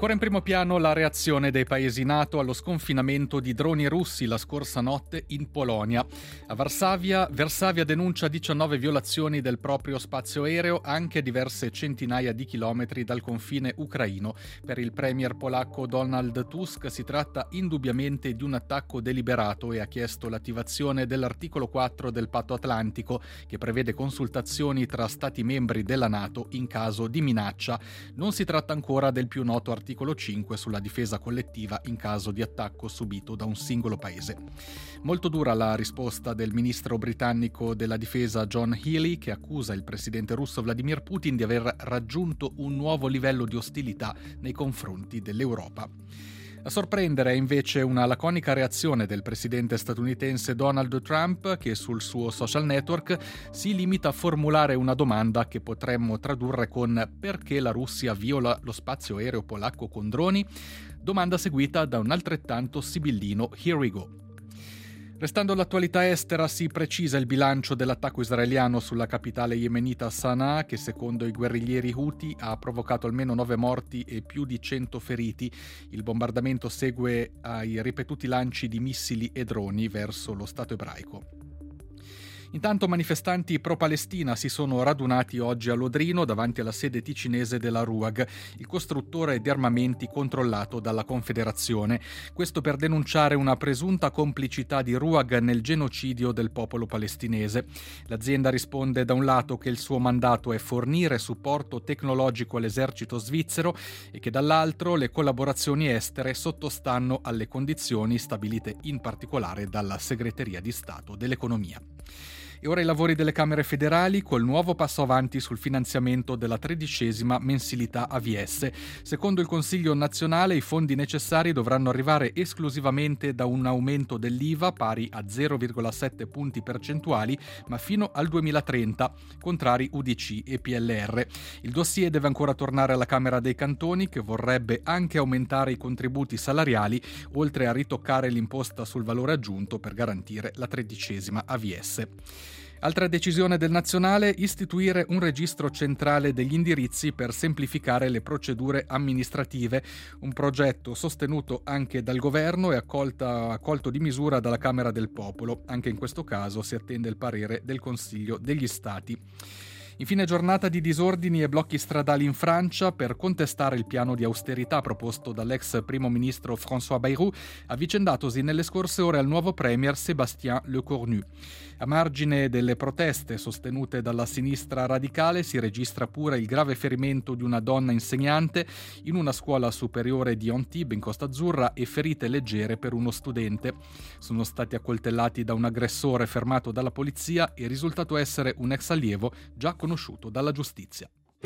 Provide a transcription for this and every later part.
Ancora in primo piano la reazione dei paesi NATO allo sconfinamento di droni russi la scorsa notte in Polonia. A Varsavia denuncia 19 violazioni del proprio spazio aereo anche a diverse centinaia di chilometri dal confine ucraino. Per il premier polacco Donald Tusk si tratta indubbiamente di un attacco deliberato e ha chiesto l'attivazione dell'articolo 4 del Patto Atlantico, che prevede consultazioni tra stati membri della NATO in caso di minaccia. Non si tratta ancora del più noto articolo 5 sulla difesa collettiva in caso di attacco subito da un singolo paese. Molto dura la risposta del ministro britannico della difesa John Healey, che accusa il presidente russo Vladimir Putin di aver raggiunto un nuovo livello di ostilità nei confronti dell'Europa. A sorprendere è invece una laconica reazione del presidente statunitense Donald Trump, che sul suo social network si limita a formulare una domanda che potremmo tradurre con «Perché la Russia viola lo spazio aereo polacco con droni?», domanda seguita da un altrettanto sibillino «Here we go». Restando all'attualità estera, si precisa il bilancio dell'attacco israeliano sulla capitale yemenita Sana'a, che secondo i guerriglieri Houthi ha provocato almeno 9 morti e più di 100 feriti. Il bombardamento segue ai ripetuti lanci di missili e droni verso lo Stato ebraico. Intanto manifestanti pro-Palestina si sono radunati oggi a Lodrino davanti alla sede ticinese della RUAG, il costruttore di armamenti controllato dalla Confederazione. Questo per denunciare una presunta complicità di RUAG nel genocidio del popolo palestinese. L'azienda risponde da un lato che il suo mandato è fornire supporto tecnologico all'esercito svizzero e che dall'altro le collaborazioni estere sottostanno alle condizioni stabilite in particolare dalla Segreteria di Stato dell'Economia. E ora i lavori delle Camere federali col nuovo passo avanti sul finanziamento della 13ª mensilità AVS. Secondo il Consiglio nazionale i fondi necessari dovranno arrivare esclusivamente da un aumento dell'IVA pari a 0,7 punti percentuali, ma fino al 2030, contrari UDC e PLR. Il dossier deve ancora tornare alla Camera dei Cantoni, che vorrebbe anche aumentare i contributi salariali, oltre a ritoccare l'imposta sul valore aggiunto per garantire la 13ª AVS. Altra decisione del Nazionale: istituire un registro centrale degli indirizzi per semplificare le procedure amministrative, un progetto sostenuto anche dal governo e accolto di misura dalla Camera del Popolo. Anche in questo caso si attende il parere del Consiglio degli Stati. Infine giornata di disordini e blocchi stradali in Francia per contestare il piano di austerità proposto dall'ex primo ministro François Bayrou, avvicendatosi nelle scorse ore al nuovo premier Sébastien Lecornu. A margine delle proteste sostenute dalla sinistra radicale si registra pure il grave ferimento di una donna insegnante in una scuola superiore di Antibes in Costa Azzurra e ferite leggere per uno studente. Sono stati accoltellati da un aggressore fermato dalla polizia e risultato essere un ex allievo già conosciuto dalla giustizia.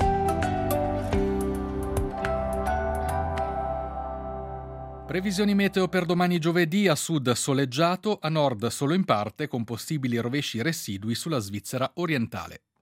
Previsioni meteo per domani giovedì: a sud soleggiato, a nord solo in parte con possibili rovesci residui sulla Svizzera orientale.